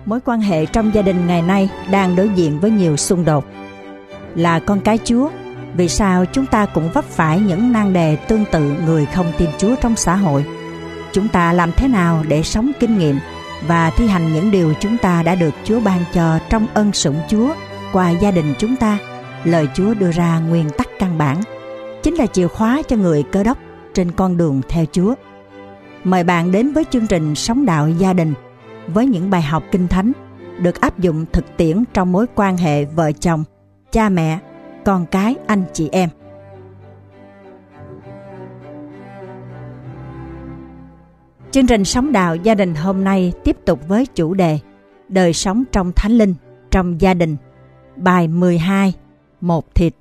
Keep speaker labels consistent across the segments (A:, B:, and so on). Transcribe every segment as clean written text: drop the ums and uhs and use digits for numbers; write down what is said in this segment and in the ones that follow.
A: Mối quan hệ trong gia đình ngày nay đang đối diện với nhiều xung đột. Là con cái Chúa, vì sao chúng ta cũng vấp phải những nan đề tương tự người không tin Chúa trong xã hội? Chúng ta làm thế nào để sống kinh nghiệm và thi hành những điều chúng ta đã được Chúa ban cho trong ân sủng Chúa qua gia đình chúng ta? Lời Chúa đưa ra nguyên tắc căn bản, chính là chìa khóa cho người Cơ Đốc trên con đường theo Chúa. Mời bạn đến với chương trình Sống Đạo Gia Đình với những bài học Kinh Thánh được áp dụng thực tiễn trong mối quan hệ vợ chồng, cha mẹ, con cái, anh chị em. Chương trình Sống Đạo Gia Đình hôm nay tiếp tục với chủ đề Đời sống trong Thánh Linh, trong gia đình. Bài 12, Một thịt.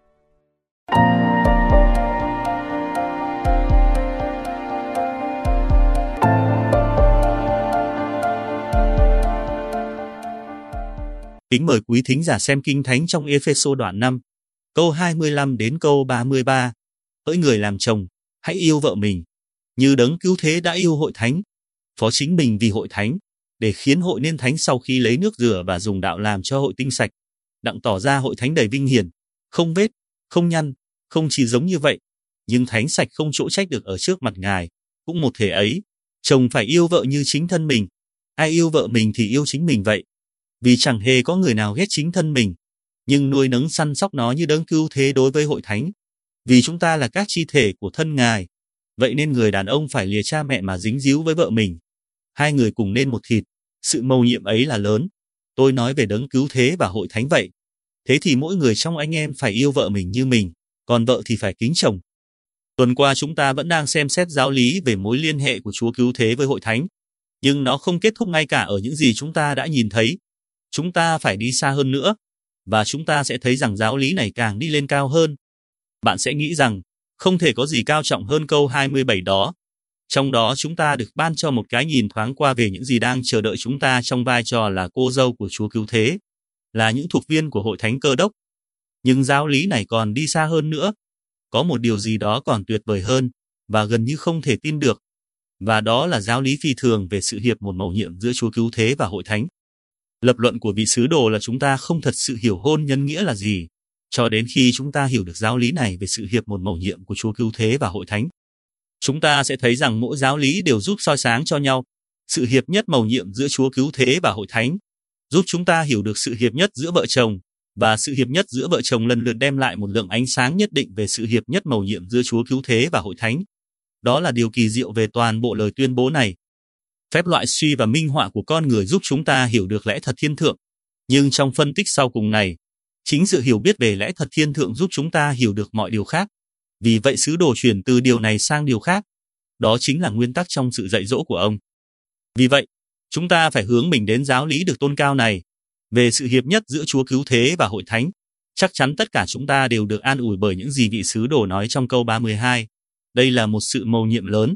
B: Kính mời quý thính giả xem Kinh Thánh trong Ê-phê-sô đoạn 5, câu 25 đến câu 33. Hỡi người làm chồng, hãy yêu vợ mình, như Đấng Cứu Thế đã yêu hội thánh, phó chính mình vì hội thánh, để khiến hội nên thánh sau khi lấy nước rửa và dùng đạo làm cho hội tinh sạch, đặng tỏ ra hội thánh đầy vinh hiển, không vết, không nhăn, không chỉ giống như vậy, nhưng thánh sạch không chỗ trách được ở trước mặt Ngài. Cũng một thể ấy, chồng phải yêu vợ như chính thân mình, ai yêu vợ mình thì yêu chính mình vậy. Vì chẳng hề có người nào ghét chính thân mình, nhưng nuôi nấng săn sóc nó như Đấng Cứu Thế đối với hội thánh. Vì chúng ta là các chi thể của thân Ngài, vậy nên người đàn ông phải lìa cha mẹ mà dính díu với vợ mình. Hai người cùng nên một thịt, sự mầu nhiệm ấy là lớn. Tôi nói về Đấng Cứu Thế và hội thánh vậy. Thế thì mỗi người trong anh em phải yêu vợ mình như mình, còn vợ thì phải kính chồng. Tuần qua chúng ta vẫn đang xem xét giáo lý về mối liên hệ của Chúa Cứu Thế với hội thánh, nhưng nó không kết thúc ngay cả ở những gì chúng ta đã nhìn thấy. Chúng ta phải đi xa hơn nữa, và chúng ta sẽ thấy rằng giáo lý này càng đi lên cao hơn. Bạn sẽ nghĩ rằng, không thể có gì cao trọng hơn câu 27 đó. Trong đó chúng ta được ban cho một cái nhìn thoáng qua về những gì đang chờ đợi chúng ta trong vai trò là cô dâu của Chúa Cứu Thế, là những thuộc viên của hội thánh Cơ Đốc. Nhưng giáo lý này còn đi xa hơn nữa. Có một điều gì đó còn tuyệt vời hơn, và gần như không thể tin được. Và đó là giáo lý phi thường về sự hiệp một mầu nhiệm giữa Chúa Cứu Thế và hội thánh. Lập luận của vị sứ đồ là chúng ta không thật sự hiểu hôn nhân nghĩa là gì, cho đến khi chúng ta hiểu được giáo lý này về sự hiệp một mầu nhiệm của Chúa Cứu Thế và hội thánh. Chúng ta sẽ thấy rằng mỗi giáo lý đều giúp soi sáng cho nhau sự hiệp nhất mầu nhiệm giữa Chúa Cứu Thế và hội thánh, giúp chúng ta hiểu được sự hiệp nhất giữa vợ chồng, và sự hiệp nhất giữa vợ chồng lần lượt đem lại một lượng ánh sáng nhất định về sự hiệp nhất mầu nhiệm giữa Chúa Cứu Thế và hội thánh. Đó là điều kỳ diệu về toàn bộ lời tuyên bố này. Phép loại suy và minh họa của con người giúp chúng ta hiểu được lẽ thật thiên thượng. Nhưng trong phân tích sau cùng này, chính sự hiểu biết về lẽ thật thiên thượng giúp chúng ta hiểu được mọi điều khác. Vì vậy sứ đồ chuyển từ điều này sang điều khác. Đó chính là nguyên tắc trong sự dạy dỗ của ông. Vì vậy, chúng ta phải hướng mình đến giáo lý được tôn cao này, về sự hiệp nhất giữa Chúa Cứu Thế và hội thánh. Chắc chắn tất cả chúng ta đều được an ủi bởi những gì vị sứ đồ nói trong câu 32. Đây là một sự mầu nhiệm lớn.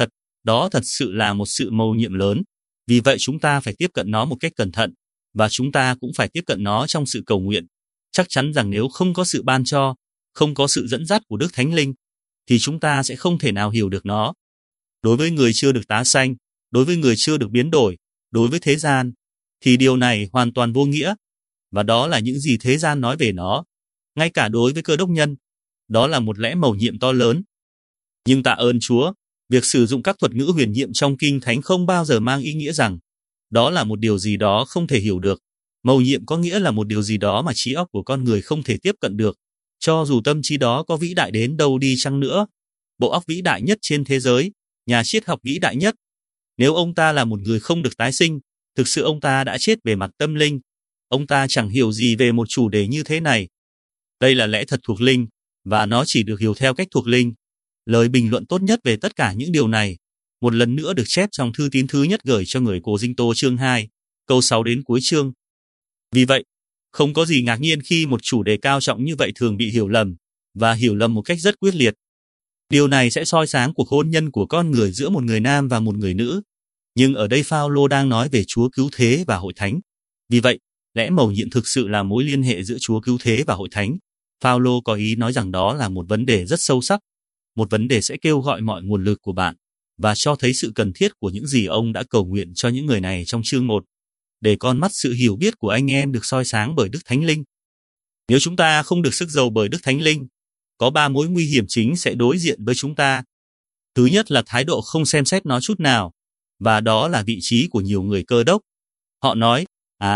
B: Đó thật sự là một sự mầu nhiệm lớn. Vì vậy chúng ta phải tiếp cận nó một cách cẩn thận, và chúng ta cũng phải tiếp cận nó trong sự cầu nguyện. Chắc chắn rằng nếu không có sự ban cho, không có sự dẫn dắt của Đức Thánh Linh, thì chúng ta sẽ không thể nào hiểu được nó. Đối với người chưa được tá sanh, đối với người chưa được biến đổi, đối với thế gian, thì điều này hoàn toàn vô nghĩa. Và đó là những gì thế gian nói về nó. Ngay cả đối với Cơ Đốc nhân, đó là một lẽ mầu nhiệm to lớn. Nhưng tạ ơn Chúa, việc sử dụng các thuật ngữ huyền nhiệm trong Kinh Thánh không bao giờ mang ý nghĩa rằng đó là một điều gì đó không thể hiểu được. Mầu nhiệm có nghĩa là một điều gì đó mà trí óc của con người không thể tiếp cận được, cho dù tâm trí đó có vĩ đại đến đâu đi chăng nữa. Bộ óc vĩ đại nhất trên thế giới, nhà triết học vĩ đại nhất, nếu ông ta là một người không được tái sinh, thực sự ông ta đã chết về mặt tâm linh. Ông ta chẳng hiểu gì về một chủ đề như thế này. Đây là lẽ thật thuộc linh, và nó chỉ được hiểu theo cách thuộc linh. Lời bình luận tốt nhất về tất cả những điều này, một lần nữa được chép trong thư tín thứ nhất gửi cho người Cô-rinh-tô chương 2, câu 6 đến cuối chương. Vì vậy, không có gì ngạc nhiên khi một chủ đề cao trọng như vậy thường bị hiểu lầm, và hiểu lầm một cách rất quyết liệt. Điều này sẽ soi sáng cuộc hôn nhân của con người giữa một người nam và một người nữ. Nhưng ở đây Phao-lô đang nói về Chúa Cứu Thế và hội thánh. Vì vậy, lẽ mầu nhiệm thực sự là mối liên hệ giữa Chúa Cứu Thế và hội thánh. Phao-lô có ý nói rằng đó là một vấn đề rất sâu sắc, một vấn đề sẽ kêu gọi mọi nguồn lực của bạn, và cho thấy sự cần thiết của những gì ông đã cầu nguyện cho những người này trong chương 1. để con mắt sự hiểu biết của anh em được soi sáng bởi Đức Thánh Linh. Nếu chúng ta không được sức dầu bởi Đức Thánh Linh, có 3 mối nguy hiểm chính sẽ đối diện với chúng ta. Thứ nhất là thái độ không xem xét nó chút nào, và đó là vị trí của nhiều người Cơ đốc. Họ nói,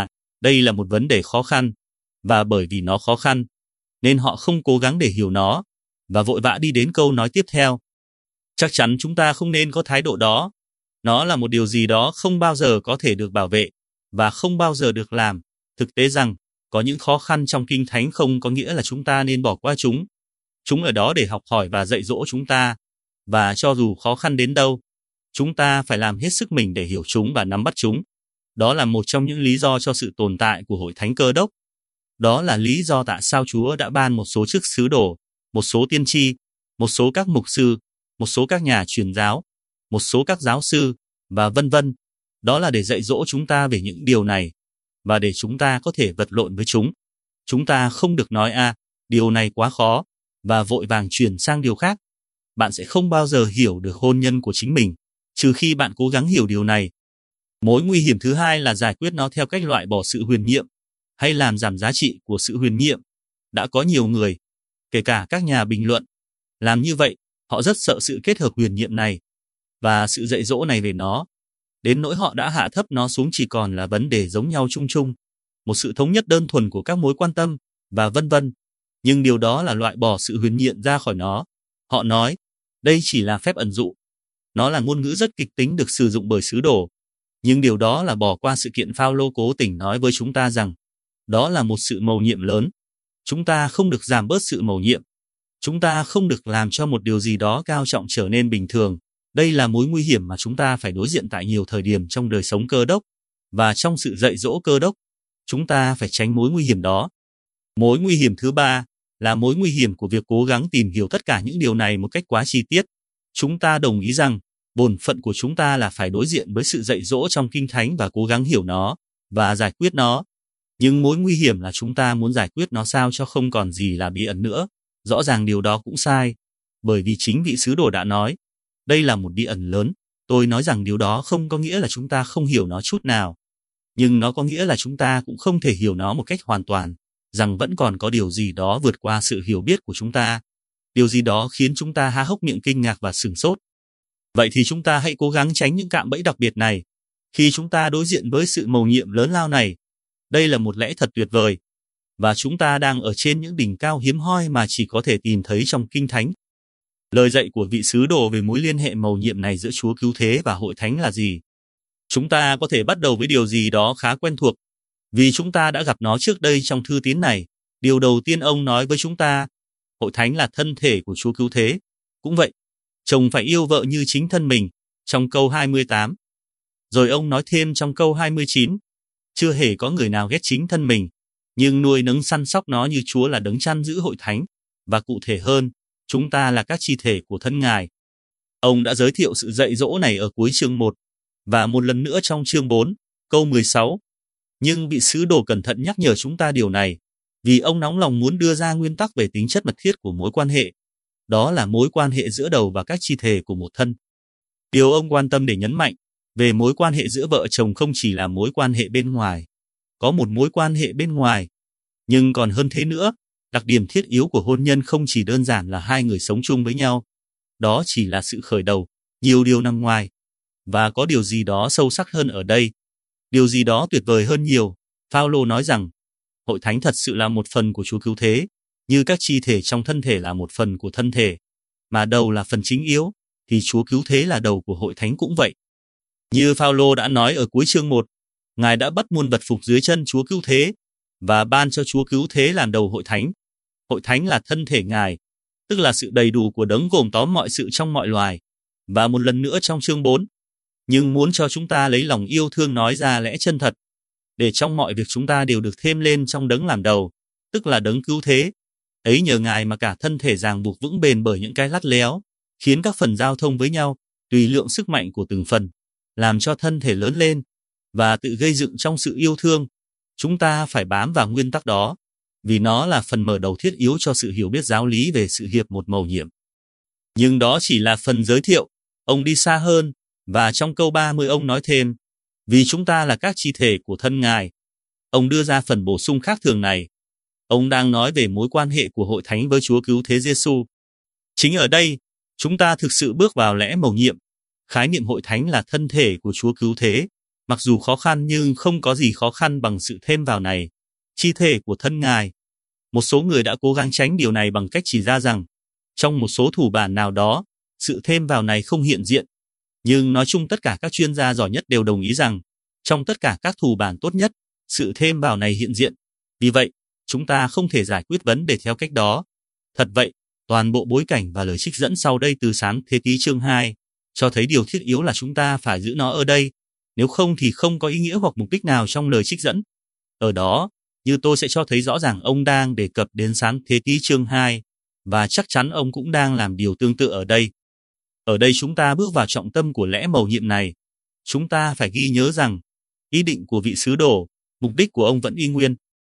B: đây là một vấn đề khó khăn, và bởi vì nó khó khăn, nên họ không cố gắng để hiểu nó, và vội vã đi đến câu nói tiếp theo. Chắc chắn chúng ta không nên có thái độ đó. Nó là một điều gì đó không bao giờ có thể được bảo vệ, và không bao giờ được làm. Thực tế rằng, có những khó khăn trong Kinh Thánh không có nghĩa là chúng ta nên bỏ qua chúng. Chúng ở đó để học hỏi và dạy dỗ chúng ta, và cho dù khó khăn đến đâu, chúng ta phải làm hết sức mình để hiểu chúng và nắm bắt chúng. Đó là một trong những lý do cho sự tồn tại của Hội Thánh Cơ đốc. Đó là lý do tại sao Chúa đã ban một số chức sứ đồ, một số tiên tri, một số các mục sư, một số các nhà truyền giáo, một số các giáo sư, và vân vân. Đó là để dạy dỗ chúng ta về những điều này, và để chúng ta có thể vật lộn với chúng. Chúng ta không được nói điều này quá khó, và vội vàng chuyển sang điều khác. Bạn sẽ không bao giờ hiểu được hôn nhân của chính mình, trừ khi bạn cố gắng hiểu điều này. Mối nguy hiểm thứ hai là giải quyết nó theo cách loại bỏ sự huyền nhiệm, hay làm giảm giá trị của sự huyền nhiệm. Đã có nhiều người, kể cả các nhà bình luận, làm như vậy. Họ rất sợ sự kết hợp huyền nhiệm này, và sự dạy dỗ này về nó, đến nỗi họ đã hạ thấp nó xuống chỉ còn là vấn đề giống nhau chung chung, một sự thống nhất đơn thuần của các mối quan tâm, và vân vân. Nhưng điều đó là loại bỏ sự huyền nhiệm ra khỏi nó. Họ nói, đây chỉ là phép ẩn dụ. Nó là ngôn ngữ rất kịch tính được sử dụng bởi sứ đồ. Nhưng điều đó là bỏ qua sự kiện Phao-lô cố tình nói với chúng ta rằng, đó là một sự mầu nhiệm lớn. Chúng ta không được giảm bớt sự mầu nhiệm. Chúng ta không được làm cho một điều gì đó cao trọng trở nên bình thường. Đây là mối nguy hiểm mà chúng ta phải đối diện tại nhiều thời điểm trong đời sống Cơ đốc, và trong sự dạy dỗ Cơ đốc. Chúng ta phải tránh mối nguy hiểm đó. Mối nguy hiểm thứ ba là mối nguy hiểm của việc cố gắng tìm hiểu tất cả những điều này một cách quá chi tiết. Chúng ta đồng ý rằng, bổn phận của chúng ta là phải đối diện với sự dạy dỗ trong Kinh Thánh và cố gắng hiểu nó, và giải quyết nó. Nhưng mối nguy hiểm là chúng ta muốn giải quyết nó sao cho không còn gì là bí ẩn nữa. Rõ ràng điều đó cũng sai, bởi vì chính vị sứ đồ đã nói, đây là một bí ẩn lớn. Tôi nói rằng điều đó không có nghĩa là chúng ta không hiểu nó chút nào, nhưng nó có nghĩa là chúng ta cũng không thể hiểu nó một cách hoàn toàn, rằng vẫn còn có điều gì đó vượt qua sự hiểu biết của chúng ta. Điều gì đó khiến chúng ta há hốc miệng kinh ngạc và sửng sốt. Vậy thì chúng ta hãy cố gắng tránh những cạm bẫy đặc biệt này. Khi chúng ta đối diện với sự mầu nhiệm lớn lao này, đây là một lẽ thật tuyệt vời, và chúng ta đang ở trên những đỉnh cao hiếm hoi mà chỉ có thể tìm thấy trong Kinh Thánh. Lời dạy của vị sứ đồ về mối liên hệ mầu nhiệm này giữa Chúa Cứu Thế và Hội Thánh là gì? Chúng ta có thể bắt đầu với điều gì đó khá quen thuộc, vì chúng ta đã gặp nó trước đây trong thư tín này. Điều đầu tiên ông nói với chúng ta, Hội Thánh là thân thể của Chúa Cứu Thế. Cũng vậy, chồng phải yêu vợ như chính thân mình, trong câu 28. Rồi ông nói thêm trong câu 29, chưa hề có người nào ghét chính thân mình, nhưng nuôi nấng săn sóc nó như Chúa là đấng chăn giữ Hội Thánh, và cụ thể hơn, chúng ta là các chi thể của thân Ngài. Ông đã giới thiệu sự dạy dỗ này ở cuối chương 1, và một lần nữa trong chương 4, câu 16. Nhưng vị sứ đồ cẩn thận nhắc nhở chúng ta điều này, vì ông nóng lòng muốn đưa ra nguyên tắc về tính chất mật thiết của mối quan hệ. Đó là mối quan hệ giữa đầu và các chi thể của một thân. Điều ông quan tâm để nhấn mạnh về mối quan hệ giữa vợ chồng không chỉ là mối quan hệ bên ngoài. Có một mối quan hệ bên ngoài, nhưng còn hơn thế nữa, đặc điểm thiết yếu của hôn nhân không chỉ đơn giản là hai người sống chung với nhau. Đó chỉ là sự khởi đầu, nhiều điều nằm ngoài. Và có điều gì đó sâu sắc hơn ở đây. Điều gì đó tuyệt vời hơn nhiều. Phao-lô nói rằng, Hội Thánh thật sự là một phần của Chúa Cứu Thế, như các chi thể trong thân thể là một phần của thân thể, mà đầu là phần chính yếu, thì Chúa Cứu Thế là đầu của Hội Thánh cũng vậy. Như Phao-lô đã nói ở cuối chương 1, Ngài đã bắt muôn vật phục dưới chân Chúa Cứu Thế, và ban cho Chúa Cứu Thế làm đầu Hội Thánh. Hội Thánh là thân thể Ngài, tức là sự đầy đủ của đấng gồm tóm mọi sự trong mọi loài. Và một lần nữa trong chương 4, nhưng muốn cho chúng ta lấy lòng yêu thương nói ra lẽ chân thật, để trong mọi việc chúng ta đều được thêm lên trong đấng làm đầu, tức là đấng Cứu Thế. Ấy nhờ Ngài mà cả thân thể ràng buộc vững bền bởi những cái lắt léo, khiến các phần giao thông với nhau, tùy lượng sức mạnh của từng phần, làm cho thân thể lớn lên, và tự gây dựng trong sự yêu thương. Chúng ta phải bám vào nguyên tắc đó, vì nó là phần mở đầu thiết yếu cho sự hiểu biết giáo lý về sự hiệp một mầu nhiệm. Nhưng đó chỉ là phần giới thiệu, ông đi xa hơn, và trong câu 30 ông nói thêm, Vì chúng ta là các chi thể của thân Ngài. Ông đưa ra phần bổ sung khác thường này. Ông đang nói về mối quan hệ của hội thánh với Chúa Cứu Thế Giêsu. Chính ở đây, chúng ta thực sự bước vào lẽ mầu nhiệm. Khái niệm hội thánh là thân thể của Chúa Cứu Thế. Mặc dù khó khăn nhưng không có gì khó khăn bằng sự thêm vào này. Chi thể của thân Ngài. Một số người đã cố gắng tránh điều này bằng cách chỉ ra rằng, trong một số thủ bản nào đó, sự thêm vào này không hiện diện. Nhưng nói chung tất cả các chuyên gia giỏi nhất đều đồng ý rằng, trong tất cả các thủ bản tốt nhất, sự thêm vào này hiện diện. Vì vậy, chúng ta không thể giải quyết vấn đề theo cách đó. Thật vậy, toàn bộ bối cảnh và lời trích dẫn sau đây từ Sáng Thế Ký chương 2 cho thấy điều thiết yếu là chúng ta phải giữ nó ở đây. Nếu không thì không có ý nghĩa hoặc mục đích nào trong lời trích dẫn. Ở đó, như tôi sẽ cho thấy rõ ràng ông đang đề cập đến Sáng Thế Ký chương 2, và chắc chắn ông cũng đang làm điều tương tự ở đây. Ở đây chúng ta bước vào trọng tâm của lẽ mầu nhiệm này. Chúng ta phải ghi nhớ rằng, ý định của vị sứ đồ, mục đích của ông vẫn y nguyên.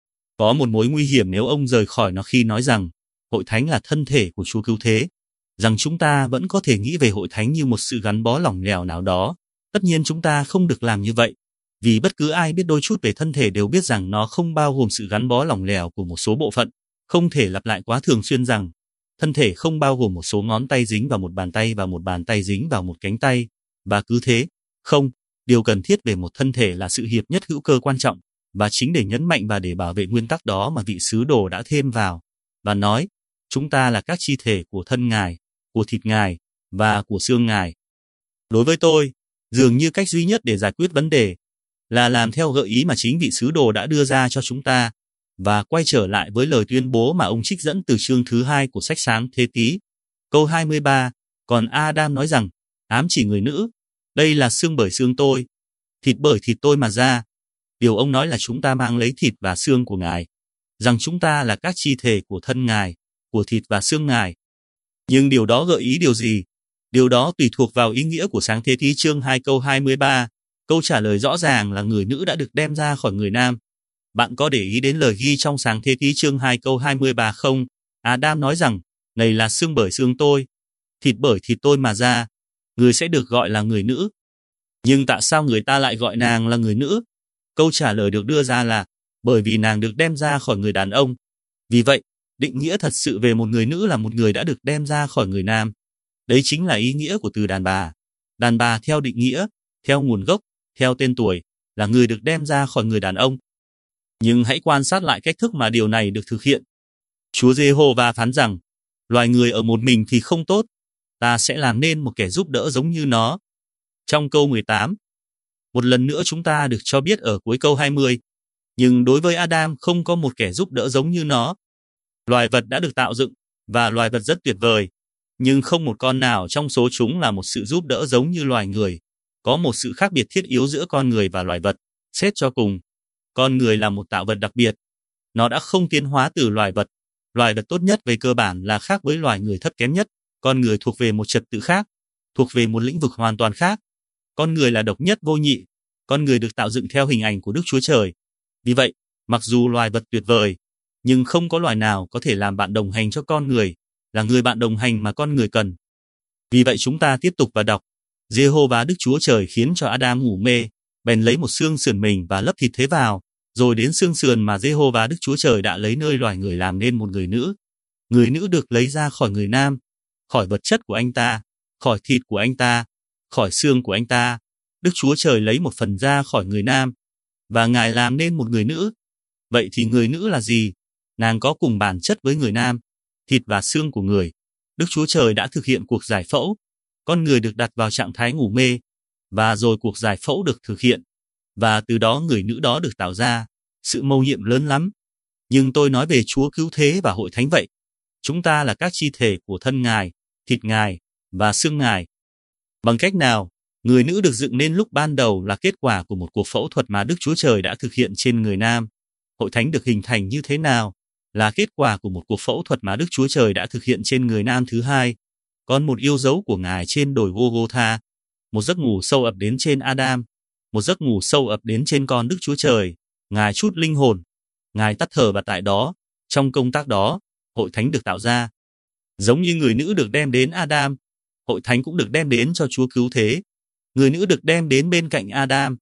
B: Có một mối nguy hiểm nếu ông rời khỏi nó khi nói rằng, hội thánh là thân thể của Chúa Cứu Thế, rằng chúng ta vẫn có thể nghĩ về hội thánh như một sự gắn bó lỏng lẻo nào đó. Tất nhiên chúng ta không được làm như vậy, vì bất cứ ai biết đôi chút về thân thể đều biết rằng nó không bao gồm sự gắn bó lỏng lẻo của một số bộ phận. Không thể lặp lại quá thường xuyên rằng, thân thể không bao gồm một số ngón tay dính vào một bàn tay và một bàn tay dính vào một cánh tay, và cứ thế. Không, điều cần thiết về một thân thể là sự hiệp nhất hữu cơ quan trọng, và chính để nhấn mạnh và để bảo vệ nguyên tắc đó mà vị sứ đồ đã thêm vào, và nói, chúng ta là các chi thể của thân Ngài, của thịt Ngài, và của xương Ngài. Đối với tôi, dường như cách duy nhất để giải quyết vấn đề là làm theo gợi ý mà chính vị sứ đồ đã đưa ra cho chúng ta, và quay trở lại với lời tuyên bố mà ông trích dẫn từ chương thứ 2 của sách Sáng Thế Ký. Câu 23, còn Adam nói rằng, ám chỉ người nữ, đây là xương bởi xương tôi, thịt bởi thịt tôi mà ra. Điều ông nói là chúng ta mang lấy thịt và xương của Ngài, rằng chúng ta là các chi thể của thân Ngài, của thịt và xương Ngài. Nhưng điều đó gợi ý điều gì? Điều đó tùy thuộc vào ý nghĩa của Sáng Thế Ký chương 2 câu 23. Câu trả lời rõ ràng là người nữ đã được đem ra khỏi người nam. Bạn có để ý đến lời ghi trong Sáng Thế Ký chương 2 câu 23 không? Adam nói rằng, này là xương bởi xương tôi, thịt bởi thịt tôi mà ra. Người sẽ được gọi là người nữ. Nhưng tại sao người ta lại gọi nàng là người nữ? Câu trả lời được đưa ra là, bởi vì nàng được đem ra khỏi người đàn ông. Vì vậy, định nghĩa thật sự về một người nữ là một người đã được đem ra khỏi người nam. Đấy chính là ý nghĩa của từ đàn bà. Đàn bà theo định nghĩa, theo nguồn gốc, theo tên tuổi, là người được đem ra khỏi người đàn ông. Nhưng hãy quan sát lại cách thức mà điều này được thực hiện. Chúa Giê-hô-va phán rằng, loài người ở một mình thì không tốt, ta sẽ làm nên một kẻ giúp đỡ giống như nó. Trong câu 18, một lần nữa chúng ta được cho biết ở cuối câu 20, nhưng đối với Adam không có một kẻ giúp đỡ giống như nó. Loài vật đã được tạo dựng, và loài vật rất tuyệt vời, nhưng không một con nào trong số chúng là một sự giúp đỡ giống như loài người. Có một sự khác biệt thiết yếu giữa con người và loài vật. Xét cho cùng, con người là một tạo vật đặc biệt. Nó đã không tiến hóa từ loài vật. Loài vật tốt nhất về cơ bản là khác với loài người thấp kém nhất. Con người thuộc về một trật tự khác, thuộc về một lĩnh vực hoàn toàn khác. Con người là độc nhất vô nhị. Con người được tạo dựng theo hình ảnh của Đức Chúa Trời. Vì vậy, mặc dù loài vật tuyệt vời, nhưng không có loài nào có thể làm bạn đồng hành cho con người, là người bạn đồng hành mà con người cần. Vì vậy chúng ta tiếp tục và đọc. Giê-hô-va Đức Chúa Trời khiến cho Adam ngủ mê, bèn lấy một xương sườn mình và lấp thịt thế vào, rồi đến xương sườn mà Giê-hô-va Đức Chúa Trời đã lấy nơi loài người làm nên một người nữ. Người nữ được lấy ra khỏi người nam, khỏi vật chất của anh ta, khỏi thịt của anh ta, khỏi xương của anh ta. Đức Chúa Trời lấy một phần ra khỏi người nam, và Ngài làm nên một người nữ. Vậy thì người nữ là gì? Nàng có cùng bản chất với người nam, thịt và xương của người. Đức Chúa Trời đã thực hiện cuộc giải phẫu. Con người được đặt vào trạng thái ngủ mê, và rồi cuộc giải phẫu được thực hiện, và từ đó người nữ đó được tạo ra. Sự mầu nhiệm lớn lắm. Nhưng tôi nói về Chúa Cứu Thế và hội thánh vậy. Chúng ta là các chi thể của thân Ngài, thịt Ngài và xương Ngài. Bằng cách nào, người nữ được dựng nên lúc ban đầu là kết quả của một cuộc phẫu thuật mà Đức Chúa Trời đã thực hiện trên người nam. Hội thánh được hình thành như thế nào là kết quả của một cuộc phẫu thuật mà Đức Chúa Trời đã thực hiện trên người nam thứ hai. Còn một yêu dấu của Ngài trên đồi Gô-gô-tha, một giấc ngủ sâu ập đến trên Adam, một giấc ngủ sâu ập đến trên con Đức Chúa Trời. Ngài trút linh hồn, Ngài tắt thở, và tại đó, trong công tác đó, hội thánh được tạo ra. Giống như người nữ được đem đến Adam, hội thánh cũng được đem đến cho Chúa Cứu Thế. Người nữ được đem đến bên cạnh Adam,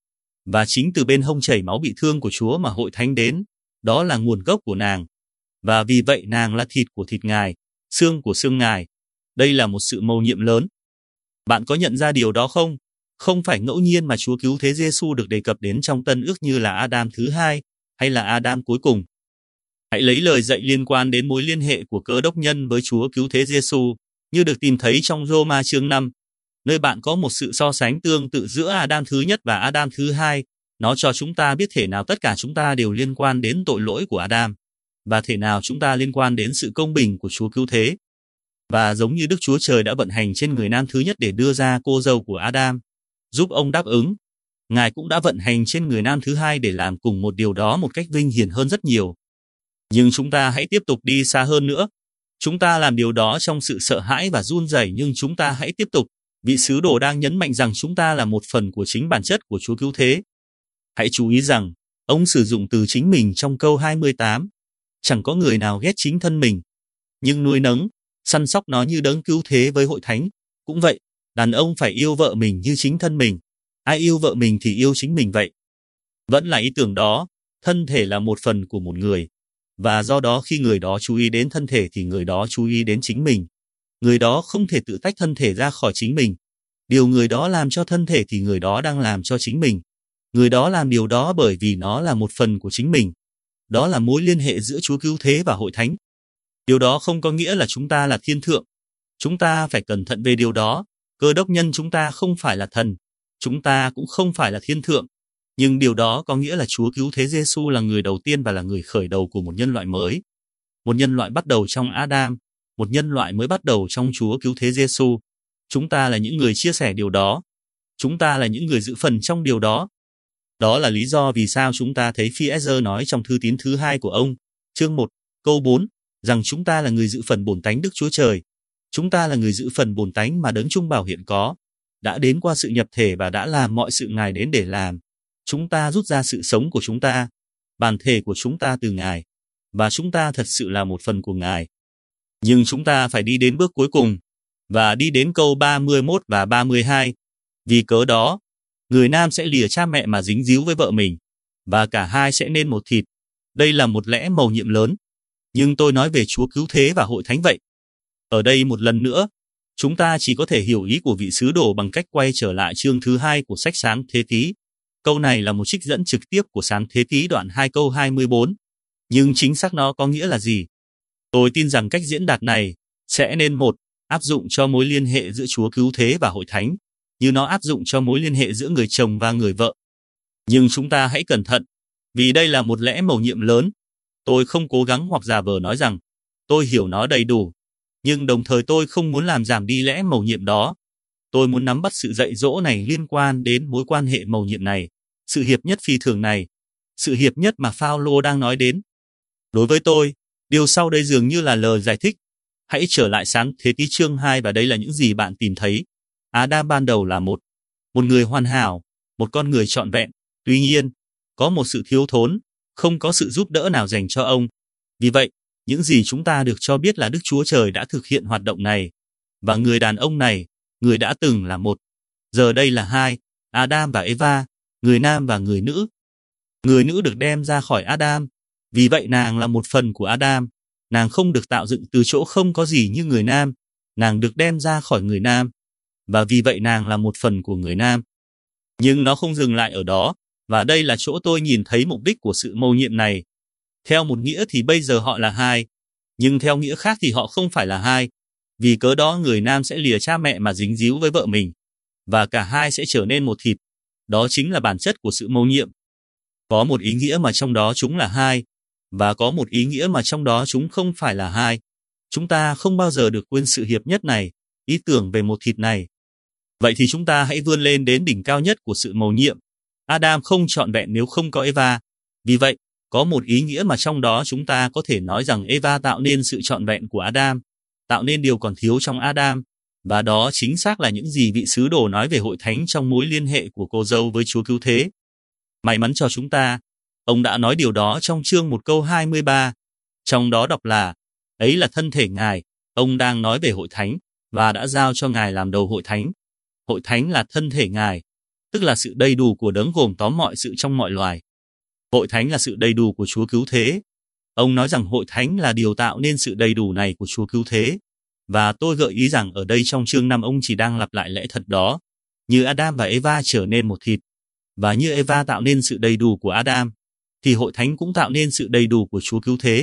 B: Và chính từ bên hông chảy máu bị thương của Chúa mà hội thánh đến, đó là nguồn gốc của nàng. Và vì vậy nàng là thịt của thịt Ngài, xương của xương Ngài. Đây là một sự mầu nhiệm lớn. Bạn có nhận ra điều đó không? Không phải ngẫu nhiên mà Chúa Cứu Thế Giêsu được đề cập đến trong Tân Ước như là Adam thứ hai hay là Adam cuối cùng. Hãy lấy lời dạy liên quan đến mối liên hệ của Cơ Đốc nhân với Chúa Cứu Thế Giêsu như được tìm thấy trong Roma chương 5, nơi bạn có một sự so sánh tương tự giữa Adam thứ nhất và Adam thứ hai. Nó cho chúng ta biết thể nào tất cả chúng ta đều liên quan đến tội lỗi của Adam, và thể nào chúng ta liên quan đến sự công bình của Chúa Cứu Thế. Và giống như Đức Chúa Trời đã vận hành trên người nam thứ nhất để đưa ra cô dâu của Adam, giúp ông đáp ứng, Ngài cũng đã vận hành trên người nam thứ hai để làm cùng một điều đó một cách vinh hiển hơn rất nhiều. Nhưng chúng ta hãy tiếp tục đi xa hơn nữa. Chúng ta làm điều đó trong sự sợ hãi và run rẩy, nhưng chúng ta hãy tiếp tục. Vị sứ đồ đang nhấn mạnh rằng chúng ta là một phần của chính bản chất của Chúa Cứu Thế. Hãy chú ý rằng, ông sử dụng từ chính mình trong câu 28. Chẳng có người nào ghét chính thân mình, nhưng nuôi nấng, săn sóc nó như đấng cứu thế với hội thánh. Cũng vậy, đàn ông phải yêu vợ mình như chính thân mình. Ai yêu vợ mình thì yêu chính mình vậy. Vẫn là ý tưởng đó, thân thể là một phần của một người. Và do đó khi người đó chú ý đến thân thể thì người đó chú ý đến chính mình. Người đó không thể tự tách thân thể ra khỏi chính mình. Điều người đó làm cho thân thể thì người đó đang làm cho chính mình. Người đó làm điều đó bởi vì nó là một phần của chính mình. Đó là mối liên hệ giữa Chúa Cứu Thế và hội thánh. Điều đó không có nghĩa là chúng ta là thiên thượng. Chúng ta phải cẩn thận về điều đó. Cơ đốc nhân chúng ta không phải là thần. Chúng ta cũng không phải là thiên thượng. Nhưng điều đó có nghĩa là Chúa Cứu Thế Giêsu là người đầu tiên và là người khởi đầu của một nhân loại mới. Một nhân loại bắt đầu trong Adam, một nhân loại mới bắt đầu trong Chúa Cứu Thế Giêsu. Chúng ta là những người chia sẻ điều đó. Chúng ta là những người giữ phần trong điều đó. Đó là lý do vì sao chúng ta thấy Phi-e-rơ nói trong thư tín thứ 2 của ông, chương 1, câu 4, rằng chúng ta là người giữ phần bổn tánh Đức Chúa Trời. Chúng ta là người giữ phần bổn tánh mà Đấng Trung Bảo hiện có, đã đến qua sự nhập thể và đã làm mọi sự Ngài đến để làm. Chúng ta rút ra sự sống của chúng ta, bản thể của chúng ta từ Ngài, và chúng ta thật sự là một phần của Ngài. Nhưng chúng ta phải đi đến bước cuối cùng, và đi đến câu 31 và 32. Vì cớ đó, người nam sẽ lìa cha mẹ mà dính díu với vợ mình, và cả hai sẽ nên một thịt. Đây là một lẽ mầu nhiệm lớn. Nhưng tôi nói về Chúa Cứu Thế và hội thánh vậy. Ở đây một lần nữa, chúng ta chỉ có thể hiểu ý của vị sứ đồ bằng cách quay trở lại chương thứ 2 của sách Sáng Thế Ký. Câu này là một trích dẫn trực tiếp của Sáng Thế Ký đoạn 2 câu 24. Nhưng chính xác nó có nghĩa là gì? Tôi tin rằng cách diễn đạt này sẽ nên một, áp dụng cho mối liên hệ giữa Chúa Cứu Thế và hội thánh, như nó áp dụng cho mối liên hệ giữa người chồng và người vợ. Nhưng chúng ta hãy cẩn thận, vì đây là một lẽ mầu nhiệm lớn. Tôi không cố gắng hoặc giả vờ nói rằng tôi hiểu nó đầy đủ, nhưng đồng thời tôi không muốn làm giảm đi lẽ mầu nhiệm đó. Tôi muốn nắm bắt sự dạy dỗ này liên quan đến mối quan hệ mầu nhiệm này, sự hiệp nhất phi thường này, sự hiệp nhất mà Phao-lô đang nói đến. Đối với tôi, điều sau đây dường như là lời giải thích. Hãy trở lại Sáng Thế Ký chương 2 và đây là những gì bạn tìm thấy. Adam ban đầu là một người hoàn hảo, một con người trọn vẹn. Tuy nhiên, có một sự thiếu thốn, không có sự giúp đỡ nào dành cho ông. Vì vậy, những gì chúng ta được cho biết là Đức Chúa Trời đã thực hiện hoạt động này. Và người đàn ông này, người đã từng là một, giờ đây là hai, Adam và Eva, người nam và người nữ. Người nữ được đem ra khỏi Adam. Vì vậy nàng là một phần của Adam. Nàng không được tạo dựng từ chỗ không có gì như người nam. Nàng được đem ra khỏi người nam. Và vì vậy nàng là một phần của người nam. Nhưng nó không dừng lại ở đó. Và đây là chỗ tôi nhìn thấy mục đích của sự mầu nhiệm này. Theo một nghĩa thì bây giờ họ là hai. Nhưng theo nghĩa khác thì họ không phải là hai. Vì cớ đó người nam sẽ lìa cha mẹ mà dính díu với vợ mình. Và cả hai sẽ trở nên một thịt. Đó chính là bản chất của sự mầu nhiệm. Có một ý nghĩa mà trong đó chúng là hai. Và có một ý nghĩa mà trong đó chúng không phải là hai. Chúng ta không bao giờ được quên sự hiệp nhất này, ý tưởng về một thịt này. Vậy thì chúng ta hãy vươn lên đến đỉnh cao nhất của sự mầu nhiệm. Adam không trọn vẹn nếu không có Eva. Vì vậy, có một ý nghĩa mà trong đó chúng ta có thể nói rằng Eva tạo nên sự trọn vẹn của Adam, tạo nên điều còn thiếu trong Adam. Và đó chính xác là những gì vị sứ đồ nói về hội thánh trong mối liên hệ của cô dâu với Chúa Cứu Thế. May mắn cho chúng ta, ông đã nói điều đó trong chương 1 câu 23. Trong đó đọc là, ấy là thân thể Ngài. Ông đang nói về hội thánh, và đã giao cho Ngài làm đầu hội thánh. Hội thánh là thân thể Ngài. tức là sự đầy đủ của đấng gồm tóm mọi sự trong mọi loài. Hội thánh là sự đầy đủ của Chúa cứu thế. Ông nói rằng hội thánh là điều tạo nên sự đầy đủ này của Chúa cứu thế. Và tôi gợi ý rằng ở đây trong chương 5 ông chỉ đang lặp lại lẽ thật đó. Như Adam và Eva trở nên một thịt, và như Eva tạo nên sự đầy đủ của Adam, thì hội thánh cũng tạo nên sự đầy đủ của Chúa cứu thế.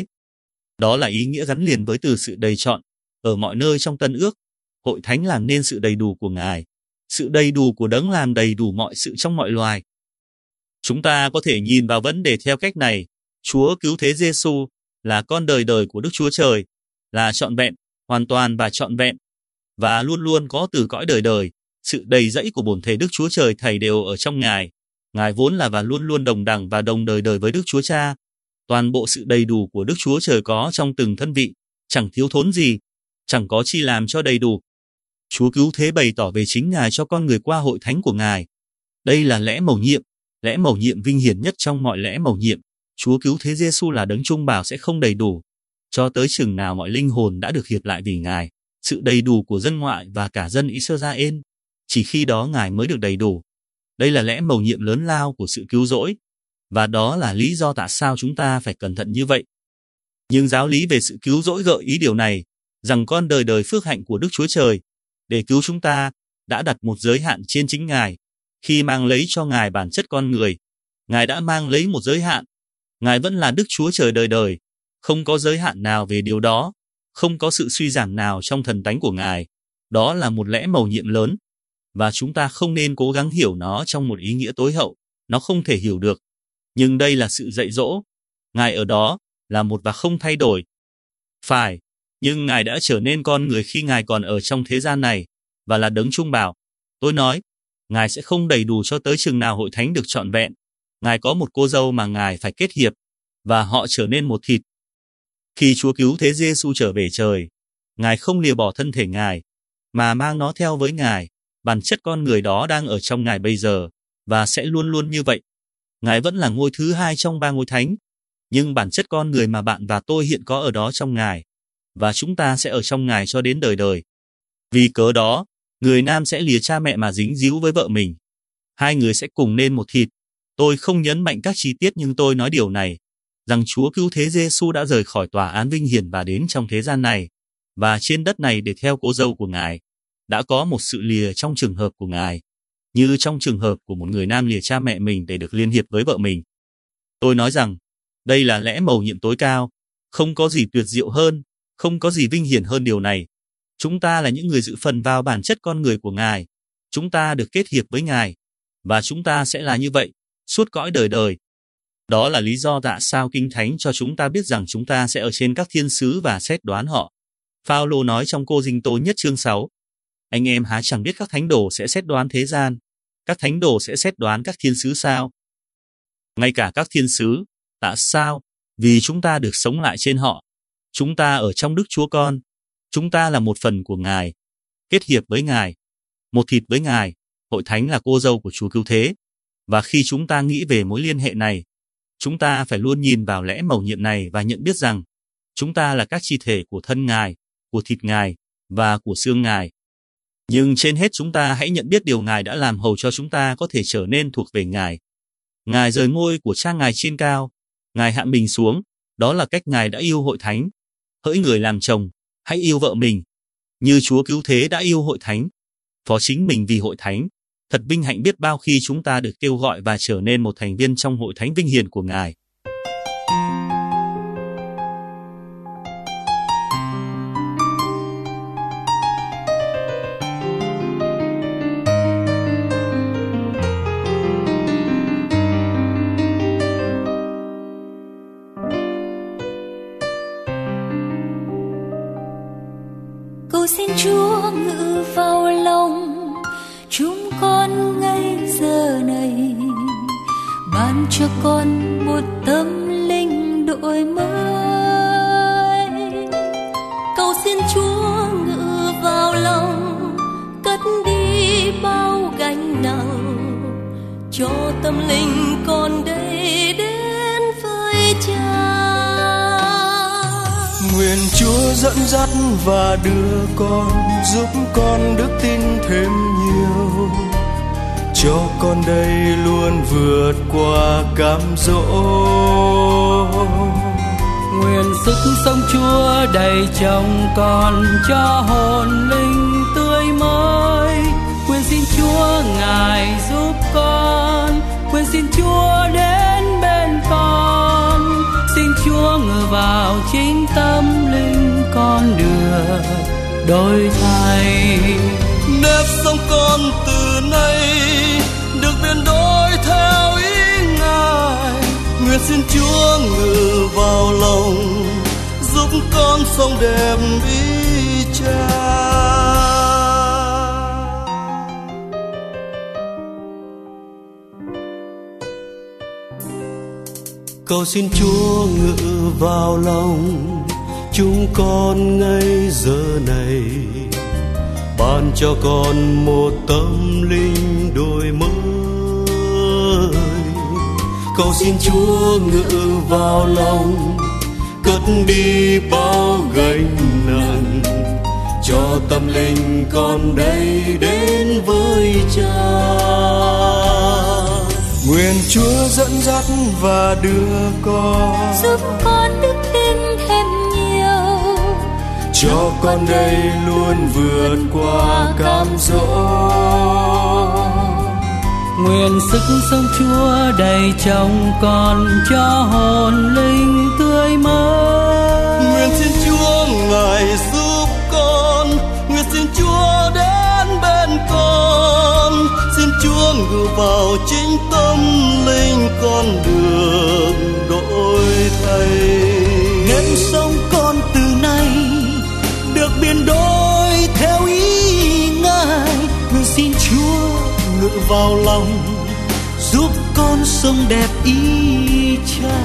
B: Đó là ý nghĩa gắn liền với từ sự đầy trọn. Ở mọi nơi trong Tân Ước, hội thánh làm nên sự đầy đủ của Ngài. Sự đầy đủ của đấng làm đầy đủ mọi sự trong mọi loài. Chúng ta có thể nhìn vào vấn đề theo cách này. Chúa cứu thế Giêsu là con đời đời của Đức Chúa Trời, là trọn vẹn, hoàn toàn và trọn vẹn, và luôn luôn có từ cõi đời đời. Sự đầy dẫy của bổn thể Đức Chúa Trời Thầy đều ở trong Ngài. Ngài vốn là và luôn luôn đồng đẳng và đồng đời đời với Đức Chúa Cha. Toàn bộ sự đầy đủ của Đức Chúa Trời có trong từng thân vị, chẳng thiếu thốn gì, chẳng có chi làm cho đầy đủ. Chúa cứu thế bày tỏ về chính Ngài cho con người qua hội thánh của Ngài. Đây là lẽ mầu nhiệm vinh hiển nhất trong mọi lẽ mầu nhiệm. Chúa cứu thế Giêsu là đấng trung bảo sẽ không đầy đủ, cho tới chừng nào mọi linh hồn đã được hiệp lại vì Ngài, sự đầy đủ của dân ngoại và cả dân Israel. Chỉ khi đó Ngài mới được đầy đủ. Đây là lẽ mầu nhiệm lớn lao của sự cứu rỗi, và đó là lý do tại sao chúng ta phải cẩn thận như vậy. Nhưng giáo lý về sự cứu rỗi gợi ý điều này, rằng con đời đời phước hạnh của Đức Chúa Trời, để cứu chúng ta, đã đặt một giới hạn trên chính Ngài. Khi mang lấy cho Ngài bản chất con người, Ngài đã mang lấy một giới hạn. Ngài vẫn là Đức Chúa Trời đời đời, không có giới hạn nào về điều đó, không có sự suy giảm nào trong thần tánh của Ngài. Đó là một lẽ mầu nhiệm lớn, và chúng ta không nên cố gắng hiểu nó trong một ý nghĩa tối hậu, nó không thể hiểu được. Nhưng đây là sự dạy dỗ. Ngài ở đó, là một và không thay đổi. Phải, nhưng Ngài đã trở nên con người khi Ngài còn ở trong thế gian này, và là đấng trung bảo. Tôi nói, Ngài sẽ không đầy đủ cho tới chừng nào hội thánh được trọn vẹn. Ngài có một cô dâu mà Ngài phải kết hiệp, và họ trở nên một thịt. Khi Chúa cứu thế Giêsu trở về trời, Ngài không lìa bỏ thân thể Ngài, mà mang nó theo với Ngài. Bản chất con người đó đang ở trong Ngài bây giờ, và sẽ luôn luôn như vậy. Ngài vẫn là ngôi thứ hai trong ba ngôi thánh, nhưng bản chất con người mà bạn và tôi hiện có ở đó trong Ngài, và chúng ta sẽ ở trong Ngài cho đến đời đời. Vì cớ đó, người nam sẽ lìa cha mẹ mà dính díu với vợ mình. Hai người sẽ cùng nên một thịt. Tôi không nhấn mạnh các chi tiết nhưng tôi nói điều này, rằng Chúa cứu thế Giêsu đã rời khỏi tòa án vinh hiển và đến trong thế gian này, và trên đất này để theo cô dâu của Ngài. Đã có một sự lìa trong trường hợp của Ngài, như trong trường hợp của một người nam lìa cha mẹ mình để được liên hiệp với vợ mình. Tôi nói rằng, đây là lẽ mầu nhiệm tối cao, không có gì tuyệt diệu hơn, không có gì vinh hiển hơn điều này. Chúng ta là những người dự phần vào bản chất con người của Ngài, chúng ta được kết hiệp với Ngài, và chúng ta sẽ là như vậy, suốt cõi đời đời. Đó là lý do tại sao Kinh Thánh cho chúng ta biết rằng chúng ta sẽ ở trên các thiên sứ và xét đoán họ. Phao-lô nói trong Cô-rinh-tô nhất chương 6, anh em há chẳng biết các thánh đồ sẽ xét đoán thế gian, các thánh đồ sẽ xét đoán các thiên sứ sao? Ngay cả các thiên sứ, tại sao? Vì chúng ta được sống lại trên họ. Chúng ta ở trong Đức Chúa Con. Chúng ta là một phần của Ngài, kết hiệp với Ngài, một thịt với Ngài. Hội thánh là cô dâu của Chúa cứu thế. Và khi chúng ta nghĩ về mối liên hệ này, chúng ta phải luôn nhìn vào lẽ mầu nhiệm này và nhận biết rằng chúng ta là các chi thể của thân Ngài, của thịt Ngài và của xương Ngài. Nhưng trên hết chúng ta hãy nhận biết điều Ngài đã làm hầu cho chúng ta có thể trở nên thuộc về Ngài. Ngài rời ngôi của cha Ngài trên cao, Ngài hạ mình xuống, đó là cách Ngài đã yêu hội thánh. Hỡi người làm chồng, hãy yêu vợ mình, như Chúa cứu thế đã yêu hội thánh, phó chính mình vì hội thánh. Thật vinh hạnh biết bao khi chúng ta được kêu gọi và trở nên một thành viên trong hội thánh vinh hiển của Ngài.
C: Cầu xin Chúa ngự vào lòng chúng con ngay giờ này, ban cho con một tâm linh đổi mới. Cầu xin Chúa ngự vào lòng, cất đi bao gánh nặng, cho tâm linh con đây đến với Cha.
D: Nguyện Chúa dẫn dắt và đưa con, giúp con đức tin thêm nhiều, cho con đây luôn vượt qua cám dỗ.
E: Nguyện sức sống Chúa đầy trong con, cho hồn linh tươi mới. Nguyện xin Chúa Ngài giúp con, nguyện xin Chúa đến bên con. Xin Chúa ngự vào chính tâm linh con được đổi thay.
D: Nếp sống con từ nay được biến đổi theo ý Ngài. Nguyện xin Chúa ngự vào lòng, giúp con sống đẹp ý Cha. Cầu xin Chúa ngự vào lòng chúng con ngay giờ này, ban cho con một tâm linh đổi mới. Cầu xin Chúa ngự vào lòng, cất đi bao gánh nặng, cho tâm linh con đây đến với Cha. Nguyện Chúa dẫn dắt và đưa con,
C: giúp con đức tin thêm nhiều,
D: cho con đây luôn vượt qua cám dỗ.
E: Nguyện sức sống Chúa đầy trong con, cho hồn linh tươi mới.
D: Nguyện xin Chúa Ngài giúp con, nguyện xin Chúa đến bên con. Xin Chúa ngự vào chính tâm linh con được đổi thay.
F: Nên sống con từ nay được biến đổi theo ý Ngài. Nguyện xin Chúa ngự vào lòng, giúp con sống đẹp ý Cha.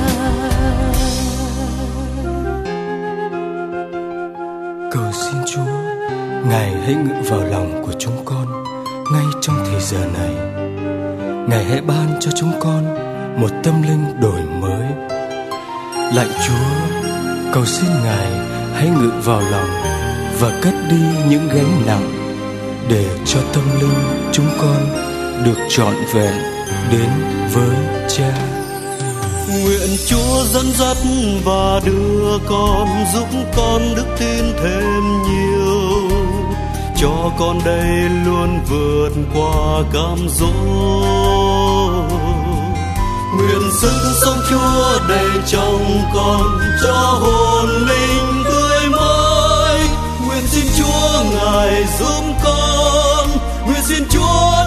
D: Cầu xin Chúa Ngài hãy ngự vào lòng của chúng con ngay trong thời giờ này. Ngài hãy ban cho chúng con một tâm linh đổi mới. Lạy Chúa, cầu xin Ngài hãy ngự vào lòng và cất đi những gánh nặng, để cho tâm linh chúng con được trọn vẹn đến với Cha. Nguyện Chúa dẫn dắt và đưa con, giúp con đức tin thêm nhiều, cho con đây luôn vượt qua cám dỗ. Nguyện sức sống Chúa đầy trong con, cho hồn linh tươi mới. Nguyện xin Chúa Ngài giúp con, nguyện xin Chúa